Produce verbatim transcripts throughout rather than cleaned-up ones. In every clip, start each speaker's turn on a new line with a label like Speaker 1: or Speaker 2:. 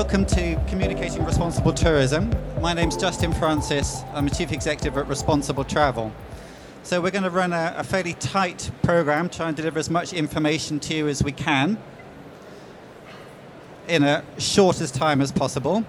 Speaker 1: welcome to Communicating Responsible Tourism. My name's Justin Francis. I'm a Chief Executive at Responsible Travel. So we're going to run a, a fairly tight program, try and deliver as much information to you as we can in a shortest time as possible.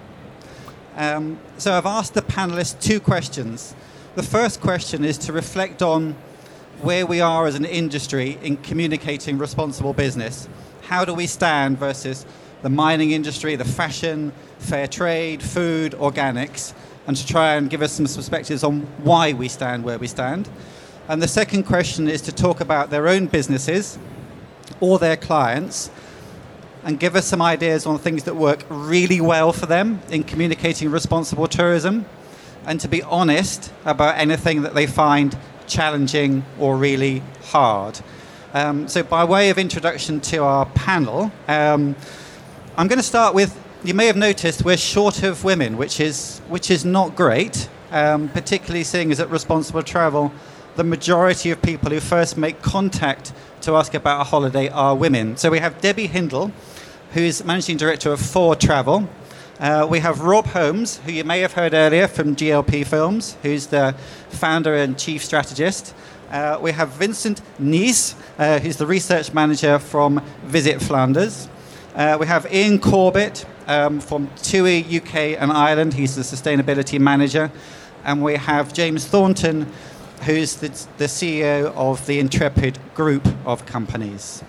Speaker 1: Um, so I've asked the panelists two questions. The first question is to reflect on where we are as an industry in communicating responsible business. How do we stand versus the mining industry, the fashion, fair trade, food, organics, and to try and give us some perspectives on why we stand where we stand. And the second question is to talk about their own businesses or their clients and give us some ideas on things that work really well for them in communicating responsible tourism, and to be honest about anything that they find challenging or really hard. Um, so by way of introduction to our panel, um, I'm going to start with, you may have noticed we're short of women, which is which is not great, um, particularly seeing as at Responsible Travel, the majority of people who first make contact to ask about a holiday are women. So we have Debbie Hindle, who's Managing Director of Four Travel. Uh, we have Rob Holmes, who you may have heard earlier from G L P Films, who's the founder and chief strategist. Uh, we have Vincent Nies, uh, who's the research manager from Visit Flanders. Uh, we have Ian Corbett um, from TUI U K and Ireland. He's the sustainability manager. And we have James Thornton, who's the, the C E O of the Intrepid Group of companies.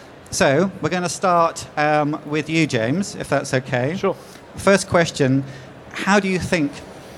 Speaker 1: So we're going to start um, with you, James, if that's okay.
Speaker 2: Sure.
Speaker 1: First question, how do you think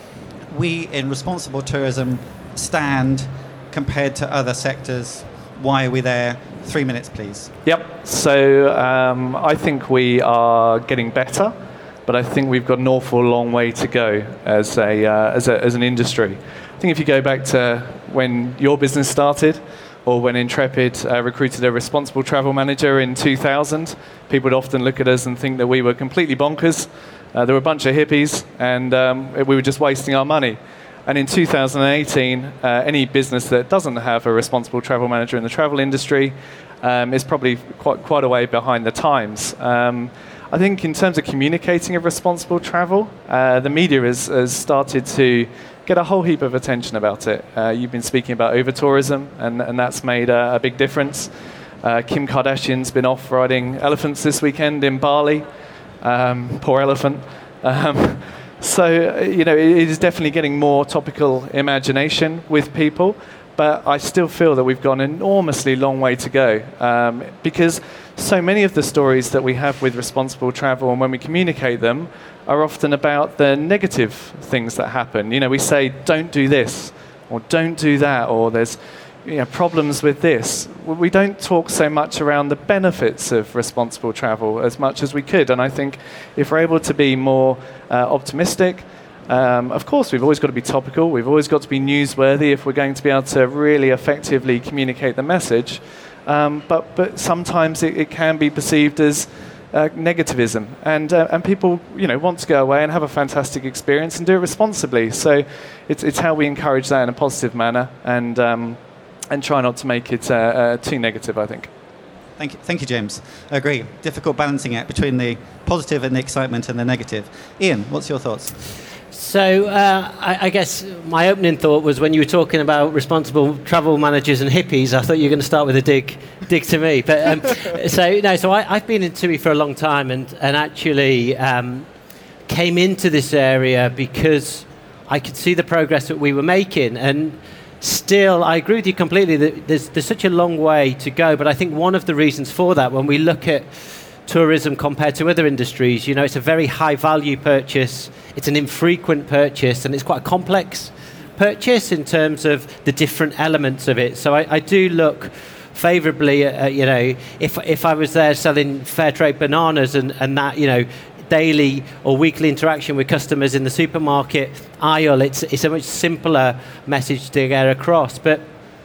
Speaker 1: we in responsible tourism stand compared to other sectors? Why are we there? Three minutes, please.
Speaker 2: Yep. So um, I think we are getting better, but I think we've got an awful long way to go as a uh, as a as an industry. I think if you go back to when your business started, or when Intrepid uh, recruited a responsible travel manager in two thousand, people would often look at us and think that we were completely bonkers. Uh, there were a bunch of hippies, and um, we were just wasting our money. And in two thousand eighteen, uh, any business that doesn't have a responsible travel manager in the travel industry um, is probably quite quite a way behind the times. Um, I think in terms of communicating of responsible travel, uh, the media has, has started to get a whole heap of attention about it. Uh, you've been speaking about over-tourism, and, and that's made a, a big difference. Uh, Kim Kardashian's been off riding elephants this weekend in Bali. Um, poor elephant. Um, So, you know, it is definitely getting more topical imagination with people, but I still feel that we've gone an enormously long way to go um, because so many of the stories that we have with responsible travel and when we communicate them are often about the negative things that happen. You know, we say, don't do this or don't do that, or there's you know, problems with this. We don't talk so much around the benefits of responsible travel as much as we could. And I think if we're able to be more uh, optimistic, um, of course, we've always got to be topical. We've always got to be newsworthy if we're going to be able to really effectively communicate the message. Um, but, but sometimes it, it can be perceived as uh, negativism. And, uh, and people you know, want to go away and have a fantastic experience and do it responsibly. So it's, it's how we encourage that in a positive manner. And um, and try not to make it uh, uh, too negative, I think.
Speaker 1: Thank you, thank you, James. I agree. Difficult balancing act between the positive and the excitement and the negative. Ian, what's your thoughts?
Speaker 3: So uh, I, I guess my opening thought was when you were talking about responsible travel managers and hippies, I thought you were going to start with a dig, dig to me. But um, so no, so I, I've been in TUI for a long time, and and actually um, came into this area because I could see the progress that we were making. And still, I agree with you completely that there's, there's such a long way to go, but I think one of the reasons for that, when we look at tourism compared to other industries, you know, it's a very high-value purchase, it's an infrequent purchase, and it's quite a complex purchase in terms of the different elements of it. So I, I do look favourably at, uh, you know, if if I was there selling fair trade bananas and, and that, you know, daily or weekly interaction with customers in the supermarket aisle, it's it's a much simpler message to get across. But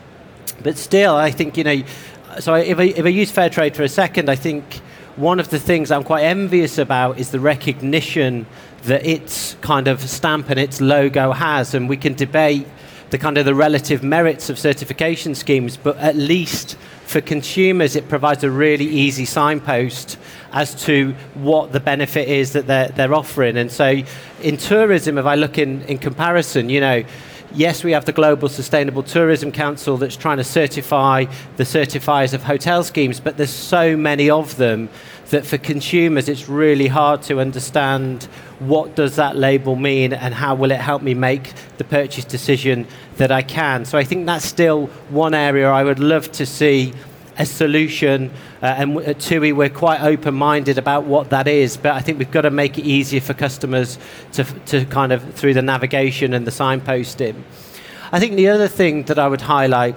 Speaker 3: but still, I think, you know, so if I, if I use fair trade for a second, I think one of the things I'm quite envious about is the recognition that its kind of stamp and its logo has, and we can debate the kind of the relative merits of certification schemes, but at least for consumers it provides a really easy signpost as to what the benefit is that they're, they're offering. And so in tourism, if I look in, in comparison, you know, yes, we have the Global Sustainable Tourism Council that's trying to certify the certifiers of hotel schemes, but there's so many of them that for consumers it's really hard to understand what does that label mean and how will it help me make the purchase decision that I can. So I think that's still one area I would love to see a solution, uh, and at TUI we're quite open-minded about what that is, but I think we've got to make it easier for customers to, to kind of, through the navigation and the signposting. I think the other thing that I would highlight,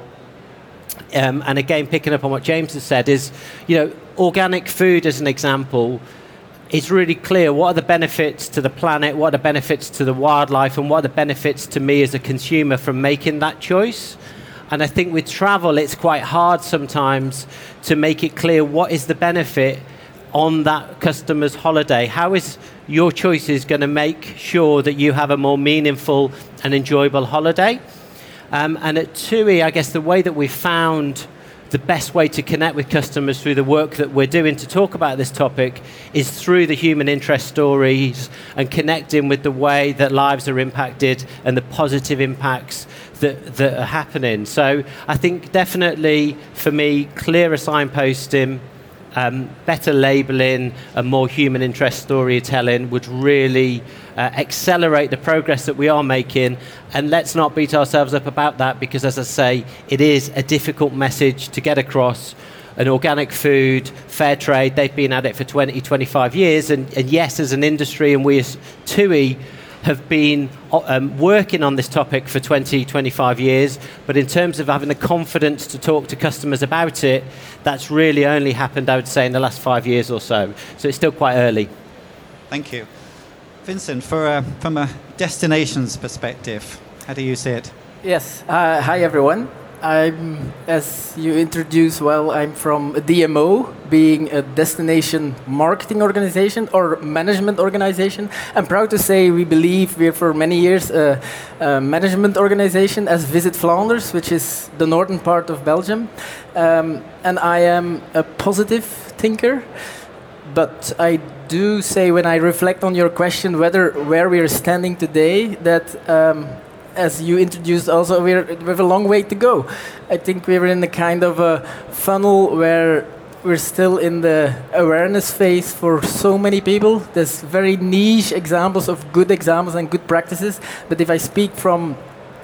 Speaker 3: um, and again picking up on what James has said, is, you know, organic food as an example, it's really clear what are the benefits to the planet, what are the benefits to the wildlife, and what are the benefits to me as a consumer from making that choice. And I think with travel, it's quite hard sometimes to make it clear what is the benefit on that customer's holiday. How is your choices going to make sure that you have a more meaningful and enjoyable holiday? Um, and at TUI, I guess the way that we've found the best way to connect with customers through the work that we're doing to talk about this topic is through the human interest stories and connecting with the way that lives are impacted and the positive impacts that, that are happening. So I think definitely for me, clearer signposting, um, better labelling and more human interest storytelling would really uh, accelerate the progress that we are making. And let's not beat ourselves up about that, because as I say, it is a difficult message to get across. An organic food, fair trade, they've been at it for twenty, twenty-five years. And, and yes, as an industry, and we as TUI have been um, working on this topic for twenty, twenty-five years, but in terms of having the confidence to talk to customers about it, that's really only happened, I would say, in the last five years or so. So it's still quite early.
Speaker 1: Thank you. Vincent, for a, from a destinations perspective, how do you see it?
Speaker 4: Yes. Uh, hi, everyone. I'm, as you introduced well, I'm from a D M O, being a destination marketing organization or management organization. I'm proud to say we believe we're for many years a, a management organization as Visit Flanders, which is the northern part of Belgium. Um, and I am a positive thinker, but I do say when I reflect on your question whether where we are standing today, that um, as you introduced also, we're, we have a long way to go. I think we're in a kind of a funnel where we're still in the awareness phase for so many people. There's very niche examples of good examples and good practices. But if I speak from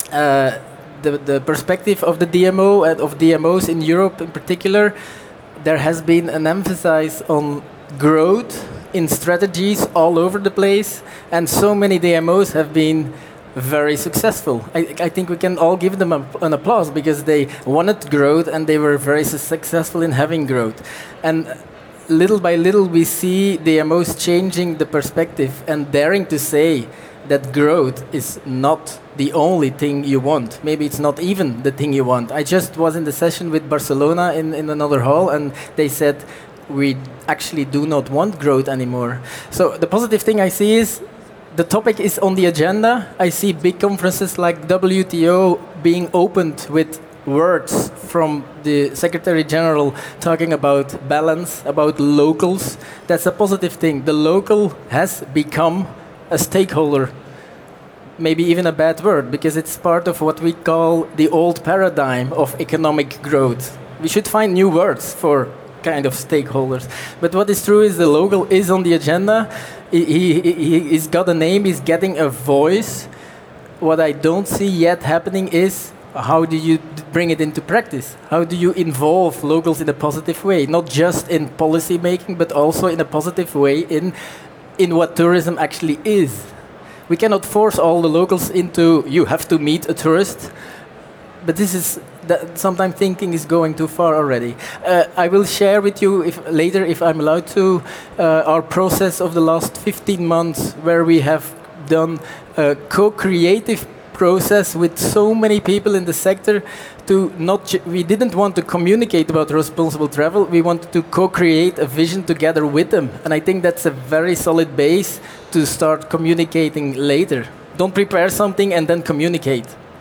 Speaker 4: uh, the, the perspective of the D M O and of D M Os in Europe in particular, there has been an emphasis on growth in strategies all over the place. And so many D M Os have been very successful. I, I think we can all give them a, an applause, because they wanted growth and they were very su- successful in having growth. And little by little we see D M Os changing the perspective and daring to say that growth is not the only thing you want. Maybe it's not even the thing you want. I just was in the session with Barcelona in, in another hall, and they said we actually do not want growth anymore. So the positive thing I see is the topic is on the agenda. I see big conferences like W T O being opened with words from the Secretary General talking about balance, about locals. That's a positive thing. The local has become a stakeholder. Maybe even a bad word, because it's part of what we call the old paradigm of economic growth. We should find new words for kind of stakeholders. But what is true is the local is on the agenda. He, he, he, he's got a name, he's getting a voice. What I don't see yet happening is how do you bring it into practice? How do you involve locals in a positive way? Not just in policy making, but also in a positive way in, in what tourism actually is. We cannot force all the locals into, you have to meet a tourist. But this is, that sometimes thinking is going too far already. Uh, I will share with you if, later, if I'm allowed to, uh, our process of the last fifteen months, where we have done a co-creative process with so many people in the sector. To not, ju- we didn't want to communicate about responsible travel. We wanted to co-create a vision together with them, and I think that's a very solid base to start communicating later. Don't prepare something and then communicate.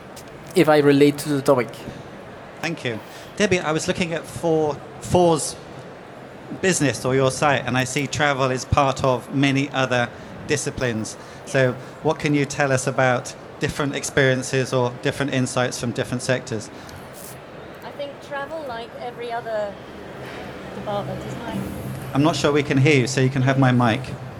Speaker 4: If I relate to the topic.
Speaker 1: Thank you. Debbie, I was looking at four, four's business or your site, and I see travel is part of many other disciplines. So what can you tell us about different experiences or different insights from different sectors?
Speaker 5: I think travel, like every other department, is like...
Speaker 1: I'm not sure we can hear you, so you can have my mic.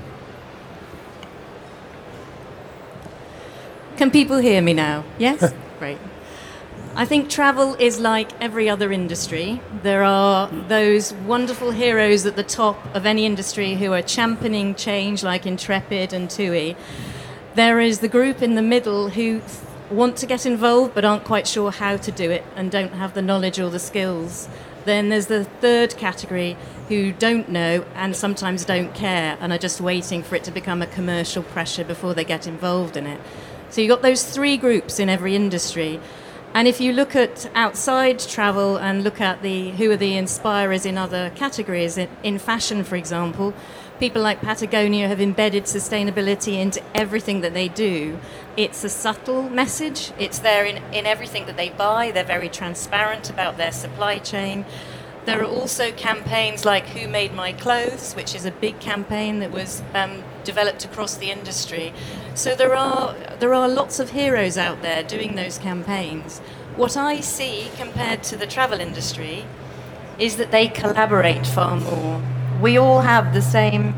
Speaker 5: Can people hear me now? Yes? Great. I think travel is like every other industry. There are those wonderful heroes at the top of any industry who are championing change, like Intrepid and TUI. There is the group in the middle who want to get involved but aren't quite sure how to do it and don't have the knowledge or the skills. Then there's the third category who don't know and sometimes don't care and are just waiting for it to become a commercial pressure before they get involved in it. So you've got those three groups in every industry. And if you look at outside travel and look at the who are the inspirers in other categories, in, in fashion, for example, people like Patagonia have embedded sustainability into everything that they do. It's a subtle message. It's there in, in everything that they buy. They're very transparent about their supply chain. There are also campaigns like Who Made My Clothes, which is a big campaign that was um, developed across the industry. So there are there are lots of heroes out there doing those campaigns. What I see compared to the travel industry is that they collaborate far more. We all have the same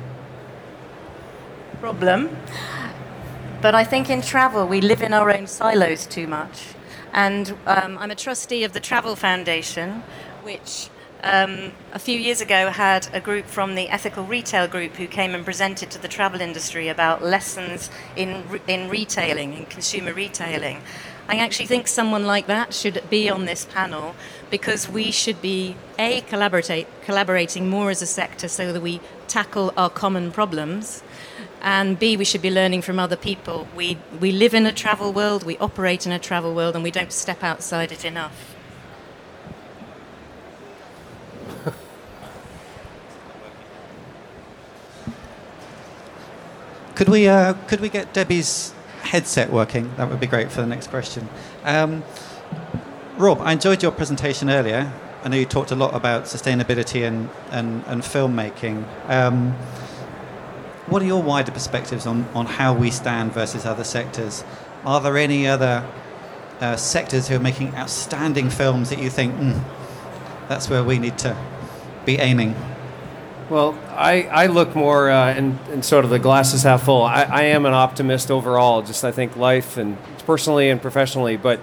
Speaker 5: problem, but I think in travel we live in our own silos too much. And um, I'm a trustee of the Travel Foundation, which um, a few years ago had a group from the Ethical Retail Group who came and presented to the travel industry about lessons in re- in retailing, in consumer retailing. I actually think someone like that should be on this panel because we should be, A, collaborate, collaborating more as a sector so that we tackle our common problems, and B, we should be learning from other people. We, we live in a travel world, we operate in a travel world, and we don't step outside it enough.
Speaker 1: Could we uh, could we get Debbie's headset working? That would be great for the next question. Um, Rob, I enjoyed your presentation earlier. I know you talked a lot about sustainability and, and, and filmmaking. Um, what are your wider perspectives on, on how we stand versus other sectors? Are there any other uh, sectors who are making outstanding films that you think, mm, that's where we need to be aiming?
Speaker 6: Well, I, I look more uh, in, in sort of the glass is half full. I, I am an optimist overall, just I think life and personally and professionally. But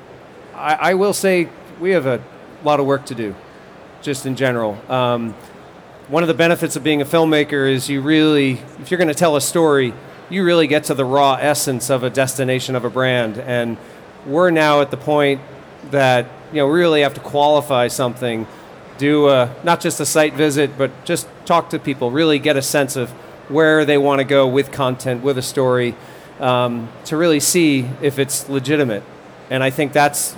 Speaker 6: I, I will say we have a lot of work to do, just in general. Um, one of the benefits of being a filmmaker is you really, if you're going to tell a story, you really get to the raw essence of a destination of a brand. And we're now at the point that, you know, we really have to qualify something, do a, not just a site visit, but just talk to people, really get a sense of where they want to go with content, with a story, um, to really see if it's legitimate. And I think that's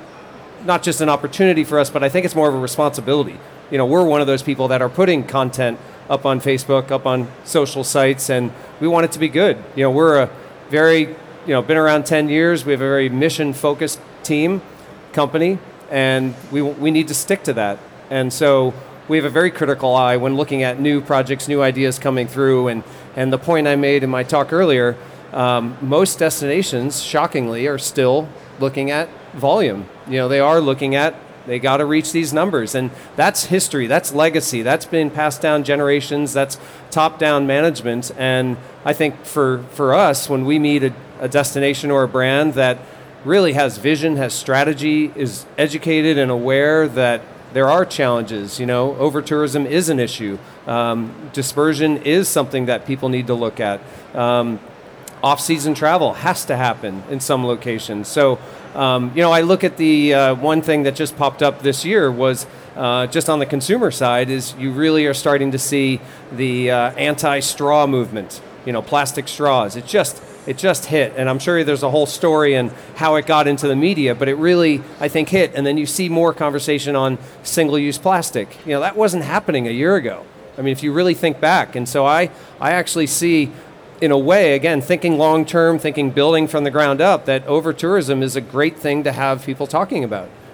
Speaker 6: not just an opportunity for us, but I think it's more of a responsibility. You know, we're one of those people that are putting content up on Facebook, up on social sites, and we want it to be good. You know, we're a very, you know, been around ten years. We have a very mission-focused team, company, and we we need to stick to that. And so we have a very critical eye when looking at new projects, new ideas coming through. And, and the point I made in my talk earlier, um, most destinations, shockingly, are still looking at volume. You know, they are looking at, they got to reach these numbers. And that's history, that's legacy, that's been passed down generations, that's top-down management. And I think for, for us, when we meet a, a destination or a brand that really has vision, has strategy, is educated and aware that there are challenges. You know, over-tourism is an issue. Um, dispersion is something that people need to look at. Um, off-season travel has to happen in some locations. So, um, you know, I look at the uh, one thing that just popped up this year was uh, just on the consumer side is you really are starting to see the uh, anti-straw movement. You know, plastic straws. It just It just hit, and I'm sure there's a whole story and how it got into the media, but it really, I think, hit. And then you see more conversation on single-use plastic. You know, that wasn't happening a year ago. I mean, if you really think back. And so I, I actually see, in a way, again, thinking long-term, thinking building from the ground up, that over-tourism is a great thing to have people talking about.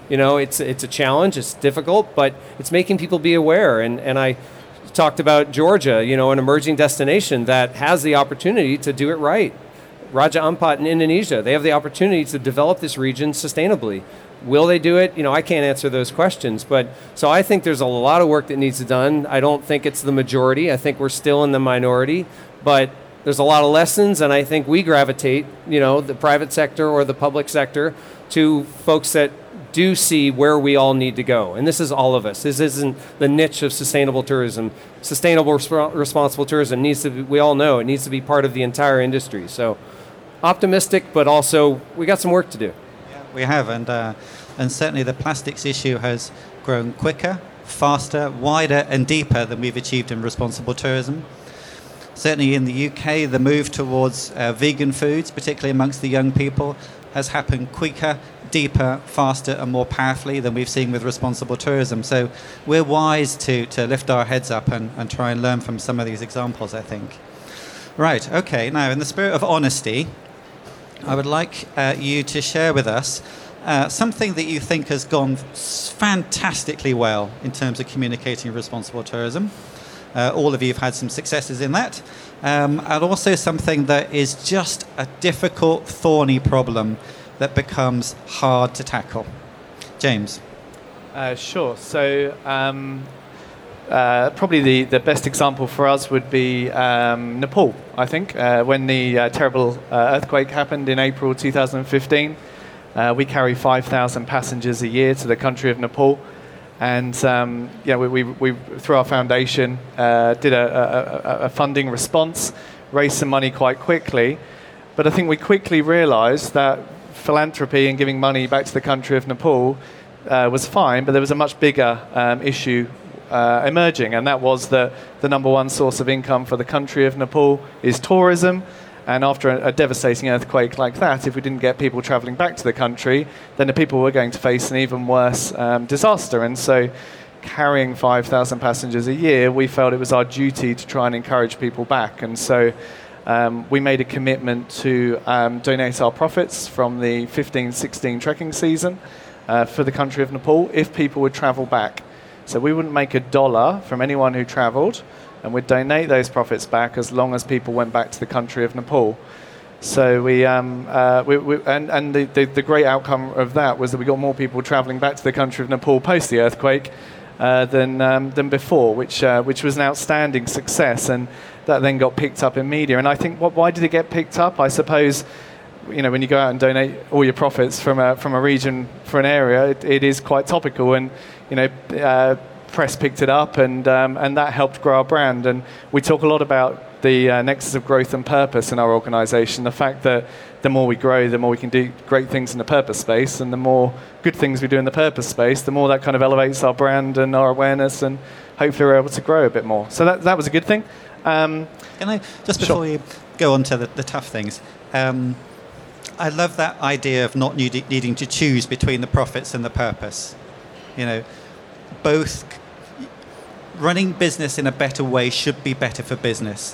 Speaker 6: You know, it's it's a challenge, it's difficult, but it's making people be aware. And, and I talked about Georgia, you know, an emerging destination that has the opportunity to do it right. Raja Ampat in Indonesia, they have the opportunity to develop this region sustainably. Will they do it? You know, I can't answer those questions. But so I think there's a lot of work that needs to be done. I don't think it's the majority. I think we're still in the minority. But there's a lot of lessons, and I think we gravitate, you know, the private sector or the public sector, to folks that do see where we all need to go. And this is all of us. This isn't the niche of sustainable tourism. Sustainable, resp- responsible tourism needs to be, we all know, it needs to be part of the entire industry. So optimistic, but also we got some work to do.
Speaker 1: Yeah, we have, and uh, and certainly the plastics issue has grown quicker, faster, wider and deeper than we've achieved in responsible tourism. Certainly in the U K, the move towards uh, vegan foods, particularly amongst the young people, has happened quicker, deeper, faster and more powerfully than we've seen with responsible tourism. So we're wise to, to lift our heads up and, and try and learn from some of these examples, I think. Right, okay, now in the spirit of honesty, I would like uh, you to share with us uh, something that you think has gone fantastically well in terms of communicating responsible tourism. Uh, all of you have had some successes in that. Um, and also something that is just a difficult, thorny problem that becomes hard to tackle. James.
Speaker 2: Uh, sure. So um, uh, probably the, the best example for us would be um, Nepal, I think. Uh, when the uh, terrible uh, earthquake happened in April two thousand fifteen, uh, we carry five thousand passengers a year to the country of Nepal. And um, yeah, we, we, we through our foundation uh, did a, a, a funding response, raised some money quite quickly. But I think we quickly realised that philanthropy and giving money back to the country of Nepal uh, was fine, but there was a much bigger um, issue uh, emerging, and that was that the number one source of income for the country of Nepal is tourism. And after a, a devastating earthquake like that, if we didn't get people travelling back to the country, then the people were going to face an even worse um, disaster. And so carrying five thousand passengers a year, we felt it was our duty to try and encourage people back. And so um, we made a commitment to um, donate our profits from the fifteen sixteen trekking season uh, for the country of Nepal if people would travel back. So we wouldn't make a dollar from anyone who travelled, and we'd donate those profits back as long as people went back to the country of Nepal. So we, um, uh, we, we and, and the, the, the great outcome of that was that we got more people travelling back to the country of Nepal post the earthquake uh, than um, than before, which uh, which was an outstanding success, and that then got picked up in media. And I think, what, why did it get picked up? I suppose, you know, when you go out and donate all your profits from a from a region for an area, it, it is quite topical, and you know. Uh, press picked it up, and um, and that helped grow our brand. And we talk a lot about the uh, nexus of growth and purpose in our organisation, the fact that the more we grow, the more we can do great things in the purpose space, and the more good things we do in the purpose space, the more that kind of elevates our brand and our awareness, and hopefully we're able to grow a bit more. So that that was a good thing. Um,
Speaker 1: Can I, just before
Speaker 2: sure.
Speaker 1: you go on to the, the tough things, um, I love that idea of not need, needing to choose between the profits and the purpose. You know, both running business in a better way should be better for business.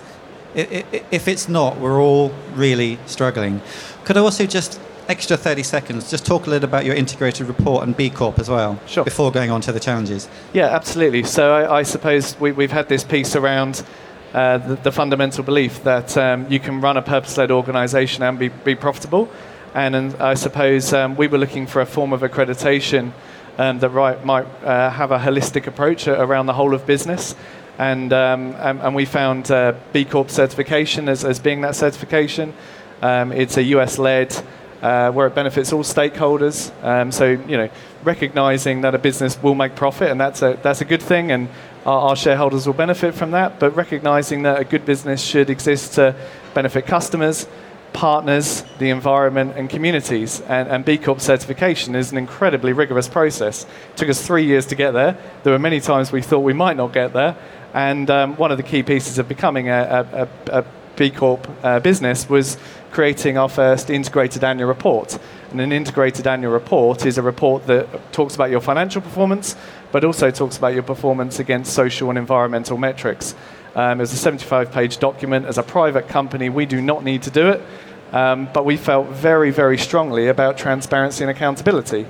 Speaker 1: If it's not, we're all really struggling. Could I also just, extra thirty seconds, just talk a little about your integrated report and B Corp as well,
Speaker 2: sure.
Speaker 1: before going on to the challenges?
Speaker 2: Yeah, absolutely. So I, I suppose we, we've had this piece around uh, the, the fundamental belief that um, you can run a purpose-led organisation and be, be profitable. And, and I suppose um, we were looking for a form of accreditation Um, that right, might uh, have a holistic approach around the whole of business. And um, and, and we found uh, B Corp certification as, as being that certification. Um, it's a U S-led, uh, where it benefits all stakeholders. Um, so, you know, recognizing that a business will make profit, and that's a, that's a good thing, and our, our shareholders will benefit from that, but recognizing that a good business should exist to benefit customers, partners, the environment and communities. And, and B Corp certification is an incredibly rigorous process. It took us three years to get there. There were many times we thought we might not get there. And um, one of the key pieces of becoming a, a, a B Corp uh, business was creating our first integrated annual report. And an integrated annual report is a report that talks about your financial performance, but also talks about your performance against social and environmental metrics. Um, it's a seventy-five page document. As a private company, we do not need to do it, um, but we felt very, very strongly about transparency and accountability.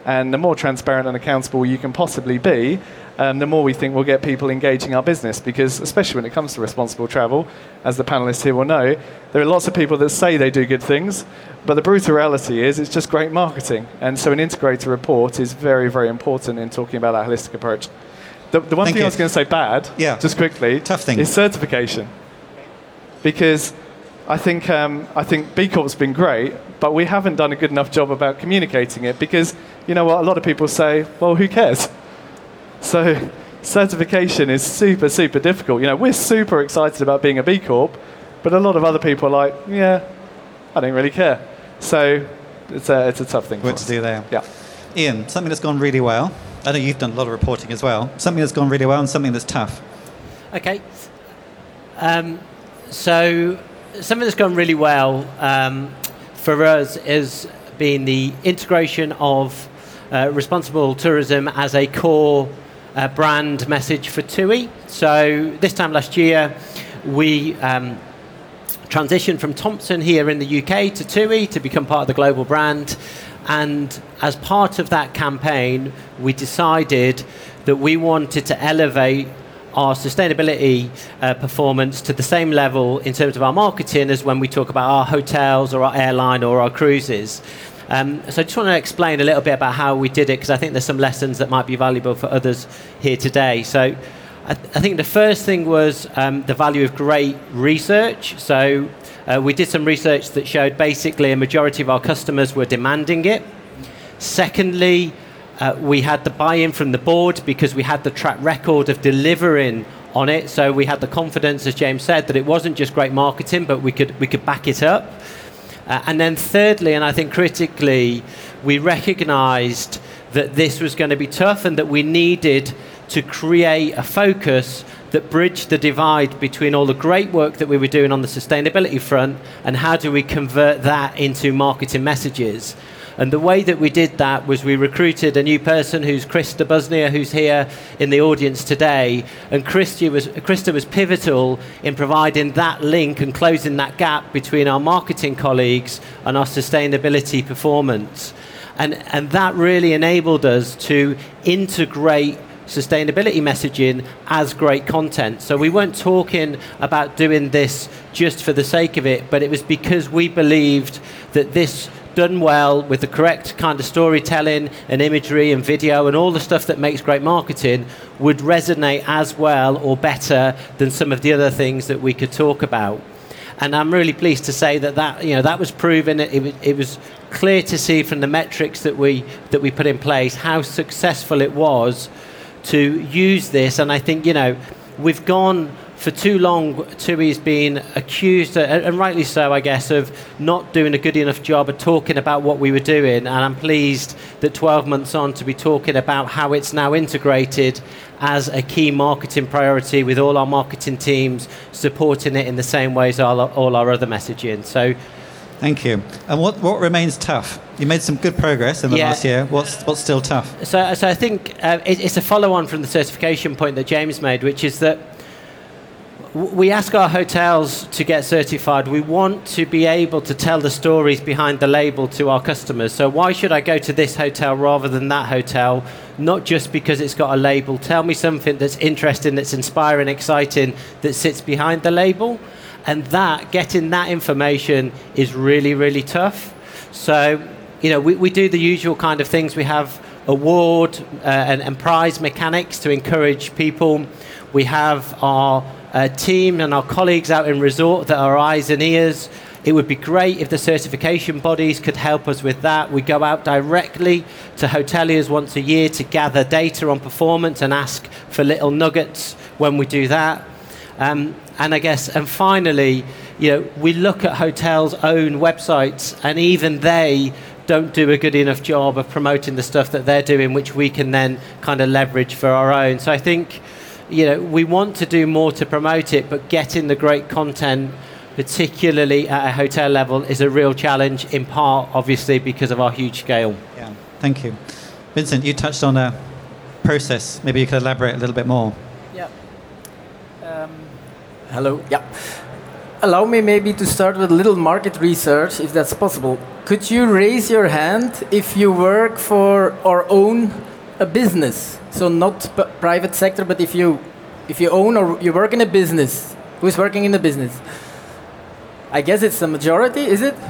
Speaker 2: And the more transparent and accountable you can possibly be, um, the more we think we'll get people engaging our business. Because especially when it comes to responsible travel, as the panelists here will know, there are lots of people that say they do good things, but the brutal reality is it's just great marketing. And so an integrated report is very, very important in talking about that holistic approach. The, the one
Speaker 1: Thank
Speaker 2: thing
Speaker 1: you.
Speaker 2: I was going to say bad,
Speaker 1: Yeah.
Speaker 2: just quickly,
Speaker 1: Tough thing.
Speaker 2: is certification. Because I think um, I think B Corp's been great, but we haven't done a good enough job about communicating it. Because you know what, a lot of people say, well, who cares? So certification is super, super difficult. You know, we're super excited about being a B Corp, but a lot of other people are like, yeah, I don't really care. So it's a it's a tough thing.
Speaker 1: What
Speaker 2: for
Speaker 1: to
Speaker 2: us.
Speaker 1: do there?
Speaker 2: Yeah.
Speaker 1: Ian, something that's gone really well. I know you've done a lot of reporting as well. Something that's gone really well and something that's tough.
Speaker 3: Okay. Um, so something that's gone really well um, for us has been the integration of uh, responsible tourism as a core uh, brand message for TUI. So this time last year, we um, transitioned from Thompson here in the U K to TUI to become part of the global brand. And as part of that campaign, we decided that we wanted to elevate our sustainability uh, performance to the same level in terms of our marketing as when we talk about our hotels or our airline or our cruises. Um, so I just want to explain a little bit about how we did it, because I think there's some lessons that might be valuable for others here today. So I, th- I think the first thing was um, the value of great research. So uh, we did some research that showed basically a majority of our customers were demanding it. Secondly, Uh, we had the buy-in from the board because we had the track record of delivering on it. So we had the confidence, as James said, that it wasn't just great marketing, but we could we could back it up. Uh, and then thirdly, and I think critically, we recognised that this was going to be tough and that we needed to create a focus that bridged the divide between all the great work that we were doing on the sustainability front and how do we convert that into marketing messages. And the way that we did that was we recruited a new person who's Krista Busnier, who's here in the audience today. And Krista was, Krista was pivotal in providing that link and closing that gap between our marketing colleagues and our sustainability performance. And, and that really enabled us to integrate sustainability messaging as great content. So we weren't talking about doing this just for the sake of it, but it was because we believed that this done well with the correct kind of storytelling and imagery and video and all the stuff that makes great marketing would resonate as well or better than some of the other things that we could talk about. And I'm really pleased to say that that, you know, that was proven. It, it, it was clear to see from the metrics that we that we put in place how successful it was to use this. And I think, you know, we've gone for too long, TUI's been accused, uh, and rightly so, I guess, of not doing a good enough job of talking about what we were doing. And I'm pleased that twelve months on to be talking about how it's now integrated as a key marketing priority with all our marketing teams supporting it in the same way as all our, all our other messaging. So,
Speaker 1: thank you. And what, what remains tough? You made some good progress in the
Speaker 3: Yeah.
Speaker 1: last year. What's what's still tough?
Speaker 3: So, so I think uh, it, it's a follow-on from the certification point that James made, which is that we ask our hotels to get certified. We want to be able to tell the stories behind the label to our customers. So why should I go to this hotel rather than that hotel? Not just because it's got a label. Tell me something that's interesting, that's inspiring, exciting, that sits behind the label. And that, getting that information is really, really tough. So, you know, we, we do the usual kind of things. We have award uh, and, and prize mechanics to encourage people. We have our Uh, team and our colleagues out in resort that are eyes and ears. It would be great if the certification bodies could help us with that. We go out directly to hoteliers once a year to gather data on performance and ask for little nuggets when we do that. Um, and I guess, and finally, you know, we look at hotels' own websites, and even they don't do a good enough job of promoting the stuff that they're doing, which we can then kind of leverage for our own. So I think, you know, we want to do more to promote it, but getting the great content, particularly at a hotel level, is a real challenge, in part, obviously, because of our huge scale.
Speaker 1: Yeah, thank you. Vincent, you touched on a process. Maybe you could elaborate a little bit more.
Speaker 4: Yeah. Um, hello. Yeah. Allow me maybe to start with a little market research, if that's possible. could you raise your hand if you work for or own a business? So not p- private sector, but if you if you own or you work in a business, who's working in the business? I guess it's the majority, is it?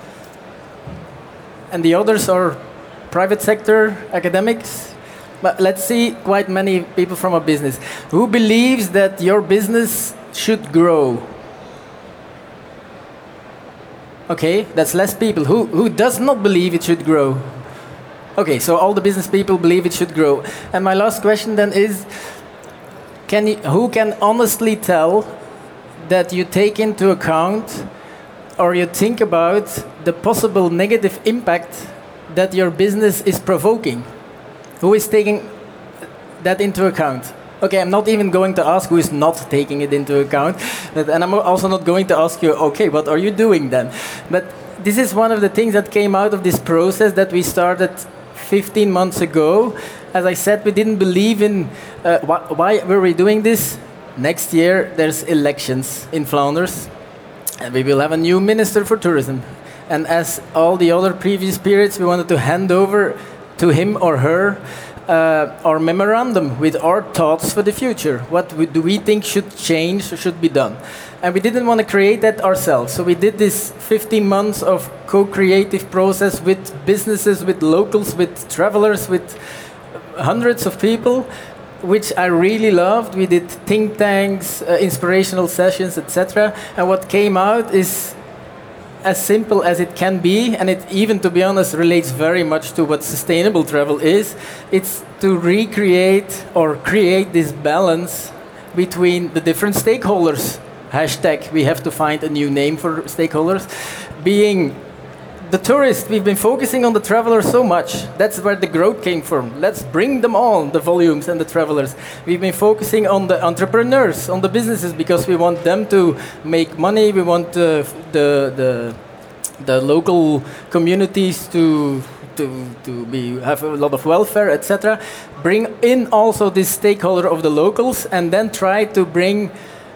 Speaker 4: And the others are private sector, academics. But let's see quite many people from a business. Who believes that your business should grow? Okay, that's less people. Who, who does not believe it should grow? Okay, so all the business people believe it should grow. And my last question then is, can you, who can honestly tell that you take into account or you think about the possible negative impact that your business is provoking? Who is taking that into account? Okay, I'm not even going to ask who is not taking it into account. But, and I'm also not going to ask you, okay, what are you doing then? But this is one of the things that came out of this process that we started fifteen months ago. As I said, we didn't believe in, uh, wh- why were we doing this? Next year, there's elections in Flanders, and we will have a new minister for tourism. And as all the other previous periods, we wanted to hand over to him or her uh, our memorandum with our thoughts for the future. What we, do we think should change or should be done? And we didn't want to create that ourselves. So we did this fifteen months of co-creative process with businesses, with locals, with travelers, with hundreds of people, which I really loved. We did think tanks, uh, inspirational sessions, et cetera. And what came out is as simple as it can be, and it even, to be honest, relates very much to what sustainable travel is. It's to recreate or create this balance between the different stakeholders. Hashtag, we have to find a new name for stakeholders. Being the tourist, we've been focusing on the traveler so much. That's where the growth came from. Let's bring them all, the volumes and the travelers. We've been focusing on the entrepreneurs, on the businesses, because we want them to make money. We want the the the, the local communities to to to be have a lot of welfare, et cetera. Bring in also this stakeholder of the locals, and then try to bring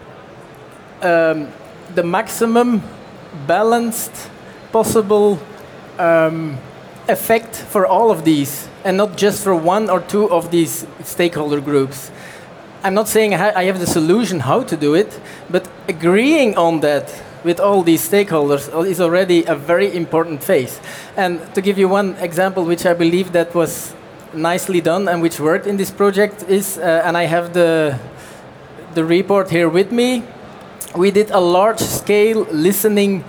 Speaker 4: um, the maximum balanced possible um, effect for all of these, and not just for one or two of these stakeholder groups. I'm not saying I have the solution how to do it, but agreeing on that with all these stakeholders is already a very important phase. And to give you one example, which I believe that was nicely done and which worked in this project is, uh, and I have the the report here with me, we did a large-scale listening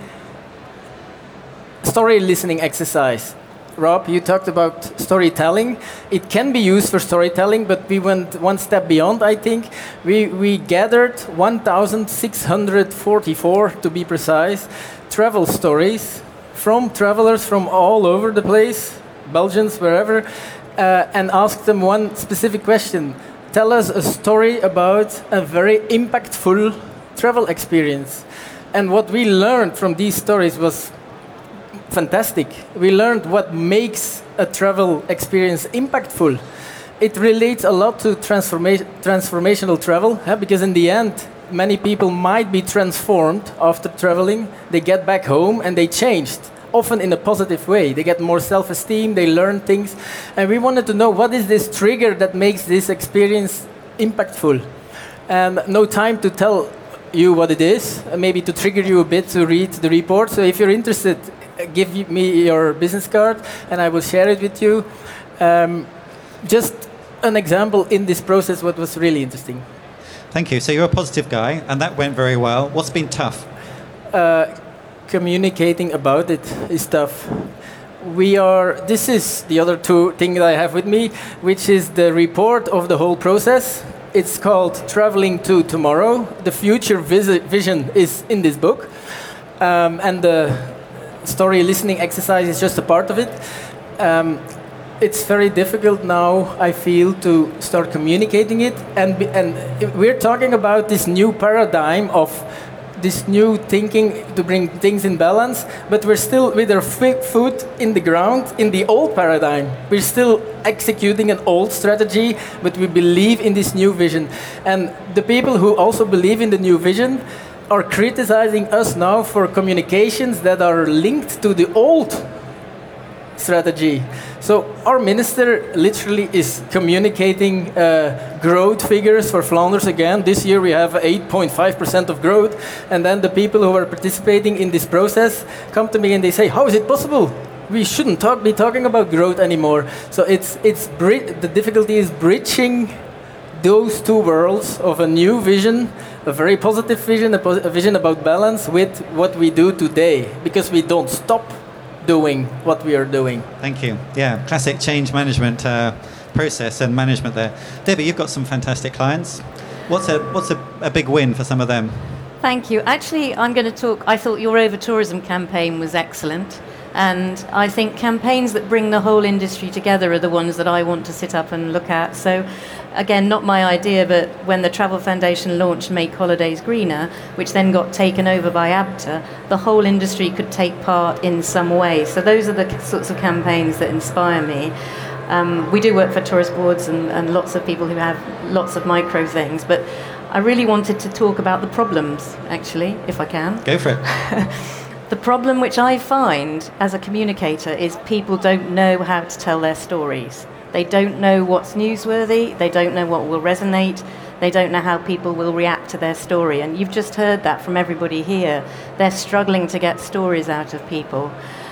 Speaker 4: story listening exercise. Rob, you talked about storytelling. It can be used for storytelling, but we went one step beyond, I think. We, we gathered one thousand six hundred forty-four, to be precise, travel stories from travelers from all over the place, Belgians, wherever, uh, and asked them one specific question. Tell us a story about a very impactful travel experience. And what we learned from these stories was fantastic. We learned what makes a travel experience impactful. It relates a lot to transforma- transformational travel, huh? Because in the end, many people might be transformed after traveling. They get back home and they changed, often in a positive way. They get more self-esteem, they learn things. And we wanted to know, what is this trigger that makes this experience impactful? And no time to tell you what it is, maybe to trigger you a bit to read the report. So if you're interested, give me your business card and I will share it with you. Um, just an example in this process what was really interesting.
Speaker 1: Thank you. So you're a positive guy and that went very well. What's been tough?
Speaker 4: Uh, communicating about it is tough. We are, this is the other two thing that I have with me, which is the report of the whole process. It's called Traveling to Tomorrow. The future vis- vision is in this book. Um, and the story listening exercise is just a part of it. Um, it's very difficult now, I feel, to start communicating it. And, be, and we're talking about this new paradigm of this new thinking to bring things in balance, but we're still with our foot in the ground in the old paradigm. We're still executing an old strategy, but we believe in this new vision. And the people who also believe in the new vision are criticizing us now for communications that are linked to the old strategy. So our minister literally is communicating uh, growth figures for Flanders again. This year we have eight point five percent of growth, and then the people who are participating in this process come to me and they say, how is it possible? We shouldn't talk, be talking about growth anymore. So it's, it's bri- the difficulty is bridging those two worlds of a new vision, a very positive vision, a, pos- a vision about balance with what we do today, because we don't stop doing what we are doing.
Speaker 1: Thank you. Yeah, classic change management uh, process and management there. Debbie, you've got some fantastic clients. What's a what's a, a big win for some of them?
Speaker 5: Thank you. Actually, I'm going to talk. I thought your over-tourism campaign was excellent. And I think campaigns that bring the whole industry together are the ones that I want to sit up and look at. So, again, not my idea, but when the Travel Foundation launched Make Holidays Greener, which then got taken over by ABTA, the whole industry could take part in some way. So those are the sorts of campaigns that inspire me. Um, we do work for tourist boards and, and lots of people who have lots of micro things, but I really wanted to talk about the problems, actually, if I can.
Speaker 1: Go for it.
Speaker 5: The problem which I find as a communicator is people don't know how to tell their stories. They don't know what's newsworthy, they don't know what will resonate, they don't know how people will react to their story. And you've just heard that from everybody here. They're struggling to get stories out of people.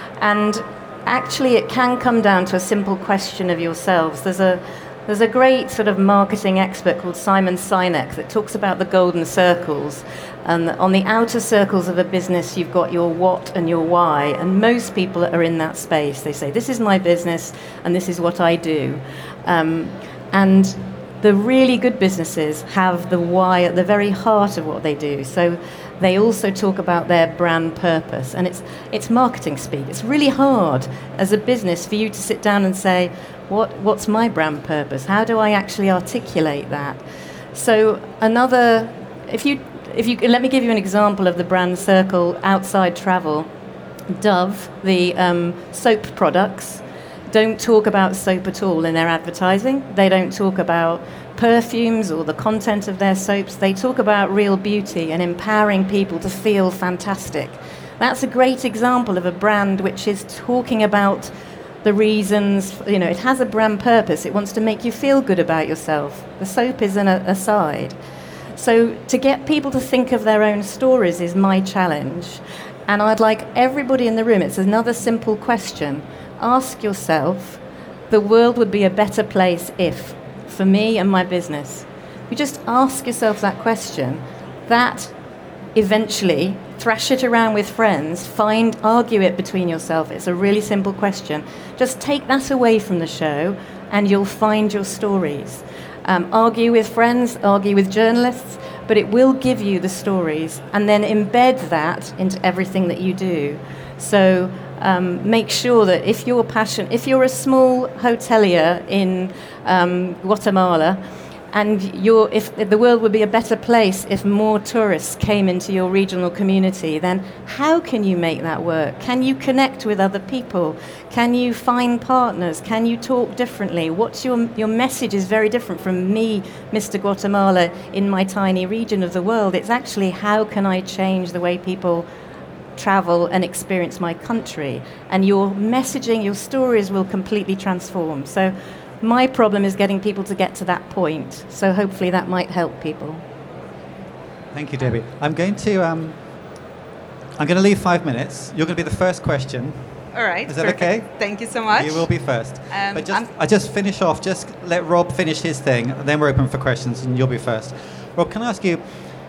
Speaker 5: And actually it can come down to a simple question of yourselves. There's a There's a great sort of marketing expert called Simon Sinek that talks about the golden circles. And on the outer circles of a business, you've got your what and your why. And most people are in that space. They say, this is my business and this is what I do. Um, and the really good businesses have the why at the very heart of what they do. So they also talk about their brand purpose. And it's it's marketing speak. It's really hard as a business for you to sit down and say, What, what's my brand purpose? How do I actually articulate that? So another, if you, if you let me give you an example of the brand circle outside travel. Dove, the um, soap products, don't talk about soap at all in their advertising. They don't talk about perfumes or the content of their soaps. They talk about real beauty and empowering people to feel fantastic. That's a great example of a brand which is talking about the reasons, you know, it has a brand purpose. It wants to make you feel good about yourself. The soap is an aside. So to get people to think of their own stories is my challenge. And I'd like everybody in the room, it's another simple question. Ask yourself, the world would be a better place if, for me and my business. You just ask yourself that question. That eventually, thrash it around with friends, find, argue it between yourself. It's a really simple question. Just take that away from the show and you'll find your stories. Um, argue with friends, argue with journalists, but it will give you the stories and then embed that into everything that you do. So um, make sure that if you're passionate, if you're a small hotelier in um, Guatemala, and you're, if the world would be a better place if more tourists came into your regional community, then how can you make that work? Can you connect with other people? Can you find partners? Can you talk differently? What's your your message is very different from me, Mister Guatemala, in my tiny region of the world. It's actually how can I change the way people travel and experience my country? And your messaging, your stories will completely transform. So my problem is getting people to get to that point. So hopefully that might help people.
Speaker 1: Thank you, Debbie. I'm going to um, I'm going to leave five minutes. You're going to be the first question.
Speaker 7: All right.
Speaker 1: Is that
Speaker 7: perfect.
Speaker 1: okay?
Speaker 7: Thank you so much.
Speaker 1: You will be first.
Speaker 7: Um,
Speaker 1: but just,
Speaker 7: I'm-
Speaker 1: I just finish off. Just let Rob finish his thing, and then we're open for questions, and you'll be first. Rob, can I ask you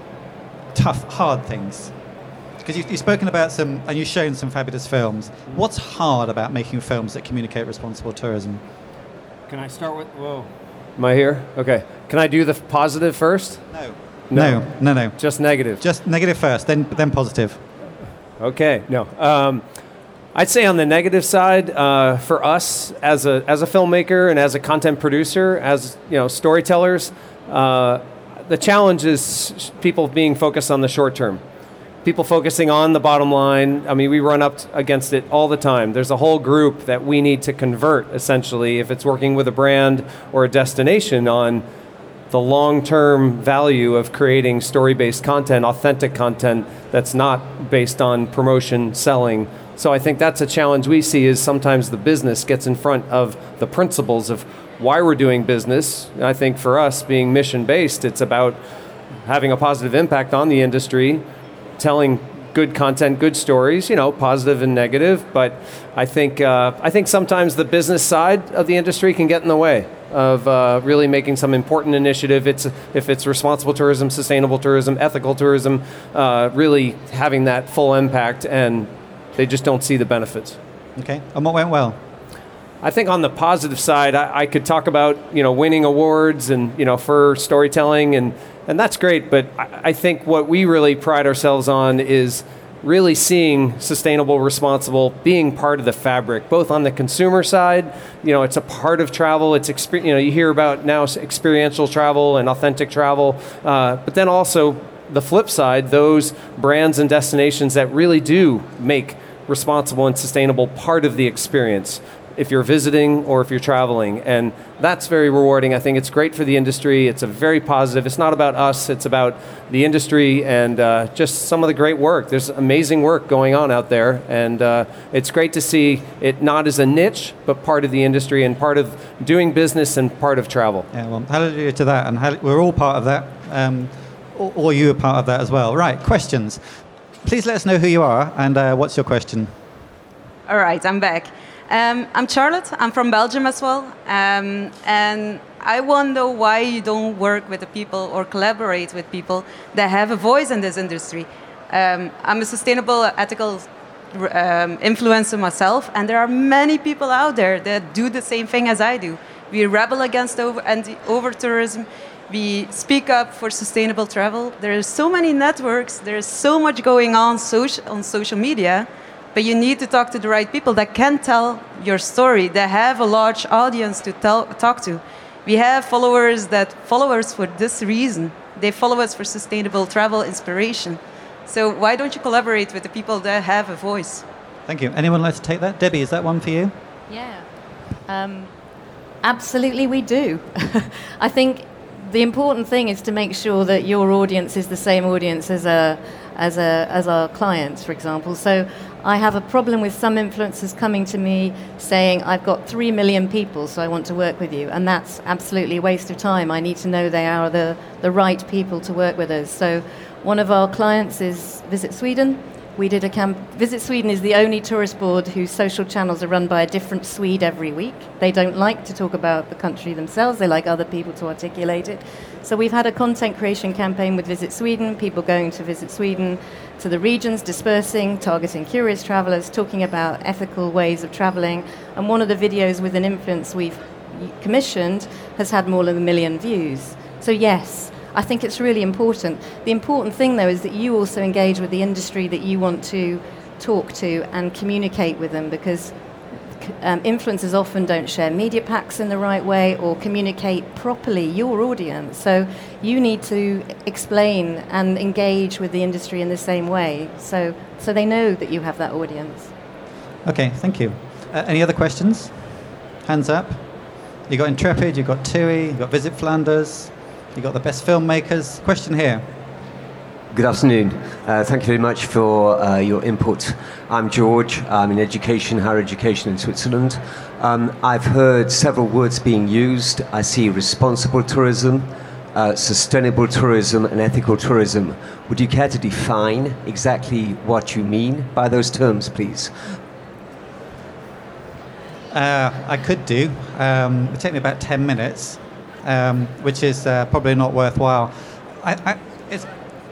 Speaker 1: tough, hard things? Because you, you've spoken about some, and you've shown some fabulous films. What's hard about making films that communicate responsible tourism?
Speaker 6: Can I start with, whoa. Am I here? Okay. Can I do the f- positive first?
Speaker 1: No.
Speaker 6: No.
Speaker 1: No, no, no.
Speaker 6: Just negative.
Speaker 1: Just negative first, then then positive.
Speaker 6: Okay, no. Um, I'd say on the negative side, uh, for us as a as a filmmaker and as a content producer, as you know, storytellers, uh, the challenge is people being focused on the short term. People focusing on the bottom line. I mean, we run up against it all the time. There's a whole group that we need to convert, essentially, if it's working with a brand or a destination, on the long-term value of creating story-based content, authentic content that's not based on promotion, selling, So I think that's a challenge we see is sometimes the business gets in front of the principles of why we're doing business. And I think for us, being mission-based, it's about having a positive impact on the industry, telling good content, good stories, you know, positive and negative. But I think uh, I think sometimes the business side of the industry can get in the way of uh, really making some important initiative. It's if it's responsible tourism, sustainable tourism, ethical tourism, uh, really having that full impact, and they just don't see the benefits.
Speaker 1: Okay, and what went well?
Speaker 6: I think on the positive side, I, I could talk about, you know, winning awards and, you know, for storytelling, and, and that's great. But I, I think what we really pride ourselves on is really seeing sustainable, responsible, being part of the fabric, both on the consumer side. You know, it's a part of travel. It's, exper- you know, you hear about now experiential travel and authentic travel, uh, but then also the flip side, those brands and destinations that really do make responsible and sustainable part of the experience, if you're visiting or if you're traveling. And that's very rewarding. I think it's great for the industry. It's a very positive. It's not about us. It's about the industry and uh, just some of the great work. There's amazing work going on out there. And uh, it's great to see it not as a niche, but part of the industry and part of doing business and part of travel.
Speaker 1: Yeah, well, hallelujah to that. And hall- we're all part of that. Um, or, or you are part of that as well. Right, questions. Please let us know who you are and uh, what's your question.
Speaker 7: All right, I'm back. Um, I'm Charlotte. I'm from Belgium as well. Um, and I wonder why you don't work with the people or collaborate with people that have a voice in this industry. Um, I'm a sustainable, ethical um, influencer myself, and there are many people out there that do the same thing as I do. We rebel against over, anti, over-tourism. We speak up for sustainable travel. There are so many networks. There is so much going on social, on social media. But you need to talk to the right people that can tell your story, that have a large audience to tell, talk to. We have followers that follow us for this reason. They follow us for sustainable travel inspiration. So why don't you collaborate with the people that have a voice?
Speaker 1: Thank you. Anyone like to take that? Debbie, is that one for you?
Speaker 5: Yeah, um, absolutely we do. I think the important thing is to make sure that your audience is the same audience as a as a as our clients, for example. So I have a problem with some influencers coming to me saying, I've got three million people, so I want to work with you. And that's absolutely a waste of time. I need to know they are the, the right people to work with us. So one of our clients is Visit Sweden. We did a camp. Visit Sweden is the only tourist board whose social channels are run by a different Swede every week. They don't like to talk about the country themselves. They like other people to articulate it. So we've had a content creation campaign with Visit Sweden, people going to Visit Sweden to the regions, dispersing, targeting curious travelers, talking about ethical ways of traveling. And one of the videos with an influence we've commissioned has had more than a million views. So yes, I think it's really important. The important thing, though, is that you also engage with the industry that you want to talk to and communicate with them, because um, influencers often don't share media packs in the right way or communicate properly your audience. So you need to explain and engage with the industry in the same way, so so they know that you have that audience.
Speaker 1: Okay, thank you. Uh, any other questions? Hands up. You got Intrepid, you got TUI, you got Visit Flanders. You've got the best filmmakers. Question here.
Speaker 8: Good afternoon. Uh, thank you very much for uh, your input. I'm George. I'm in education, higher education in Switzerland. Um, I've heard several words being used. I see responsible tourism, uh, sustainable tourism, and ethical tourism. Would you care to define exactly what you mean by those terms, please?
Speaker 1: Uh, I could do. Um, it would take me about ten minutes. Um, which is uh, probably not worthwhile. I, I, it's,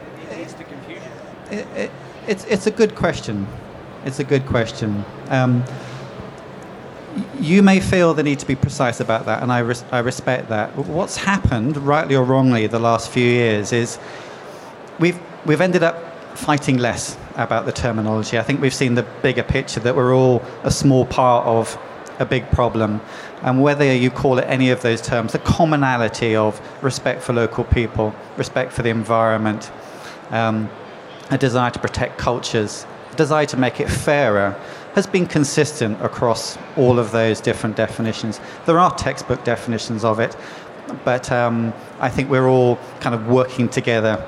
Speaker 1: it, it, it's, it's a good question. It's a good question. Um, you may feel the need to be precise about that, and I, res- I respect that. What's happened, rightly or wrongly, the last few years is we've, we've ended up fighting less about the terminology. I think we've seen the bigger picture, that we're all a small part of a big problem. And whether you call it any of those terms, the commonality of respect for local people, respect for the environment, um, a desire to protect cultures, a desire to make it fairer, has been consistent across all of those different definitions. There are textbook definitions of it, but um, I think we're all kind of working together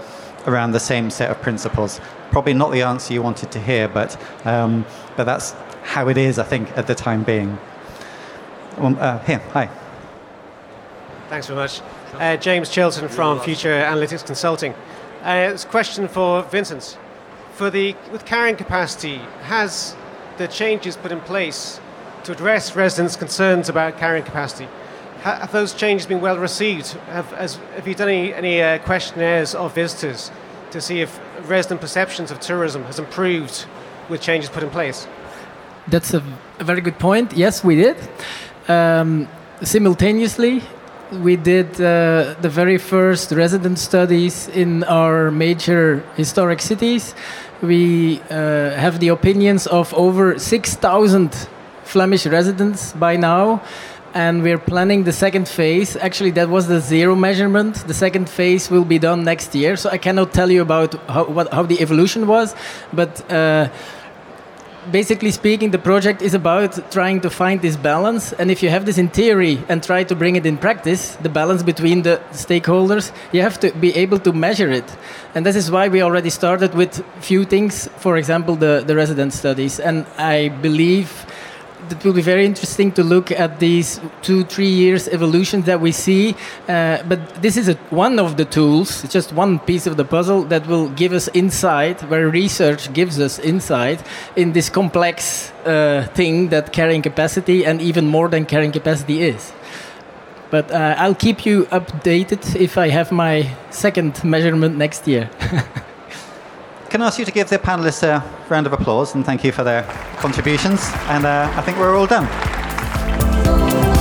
Speaker 1: around the same set of principles. Probably not the answer you wanted to hear, but um, but that's how it is, I think, at the time being. Um, uh, here, hi.
Speaker 9: Thanks very much. Uh, James Chilton from Future Analytics Consulting. Uh, it's a question for Vincent. For the with carrying capacity, has the changes put in place to address residents' concerns about carrying capacity, ha- have those changes been well received? Have, has, have you done any, any uh, questionnaires of visitors to see if resident perceptions of tourism has improved with changes put in place?
Speaker 4: That's a, a very good point. Yes, we did. Um, simultaneously, we did uh, the very first resident studies in our major historic cities. We uh, have the opinions of over six thousand Flemish residents by now, and we're planning the second phase. Actually, that was the zero measurement. The second phase will be done next year, so I cannot tell you about how, what, how the evolution was, but uh, basically speaking, the project is about trying to find this balance, and if you have this in theory and try to bring it in practice, the balance between the stakeholders, you have to be able to measure it. And this is why we already started with few things, for example, the, the resident studies. And I believe it will be very interesting to look at these two, three years evolutions that we see. Uh, but this is a, one of the tools, it's just one piece of the puzzle that will give us insight, where research gives us insight in this complex uh, thing that carrying capacity and even more than carrying capacity is. But uh, I'll keep you updated if I have my second measurement next year.
Speaker 1: Can I ask you to give the panelists a round of applause and thank you for their contributions? And uh, I think we're all done.